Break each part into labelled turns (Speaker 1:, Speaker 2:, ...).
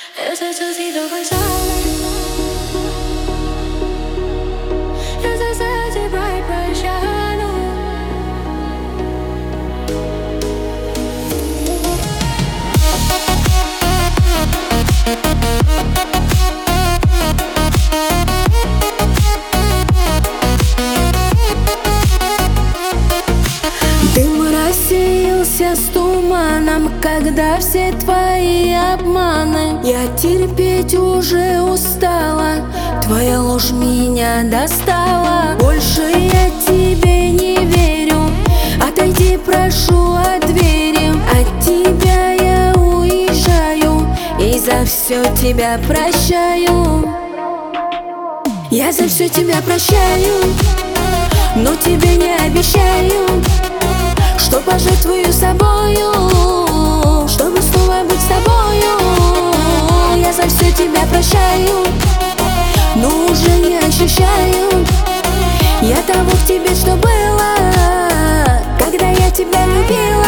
Speaker 1: Ese chocito bailable, ese sexy bright bright shadow. Дым рассеялся с туманом, когда все твои обманы я терпеть уже устала, твоя ложь меня достала. Больше я тебе не верю, отойди, прошу, от двери. От тебя я уезжаю и за все тебя прощаю. Я за все тебя прощаю, но тебе не обещаю, что пожертвую собою, чтобы снова быть с тобою. Я за все тебя прощаю, но уже не ощущаю я того в тебе, что было, когда я тебя любила.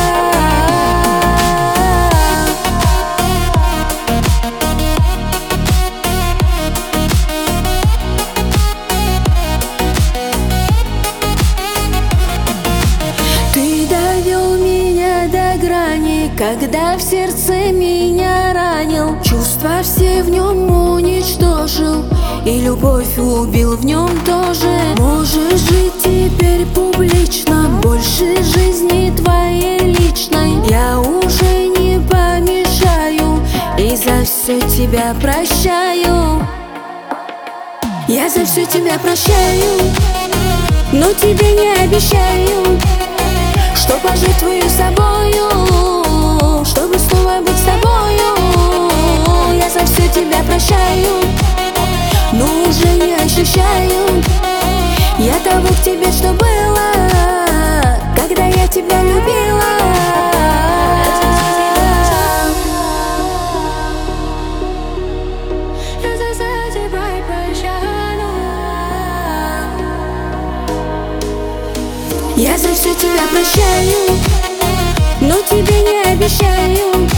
Speaker 1: Когда в сердце меня ранил, чувства все в нем уничтожил, и любовь убил в нем тоже. Можешь жить теперь публично, больше жизни твоей личной я уже не помешаю, и за все тебя прощаю. Я за все тебя прощаю, но тебе не обещаю, что пожертвую собою, чтобы снова быть с тобою. Я за все тебя прощаю, но уже не ощущаю я того в тебе, что было, когда я тебя любила. Я за все тебя прощаю, но тебе не обещаю,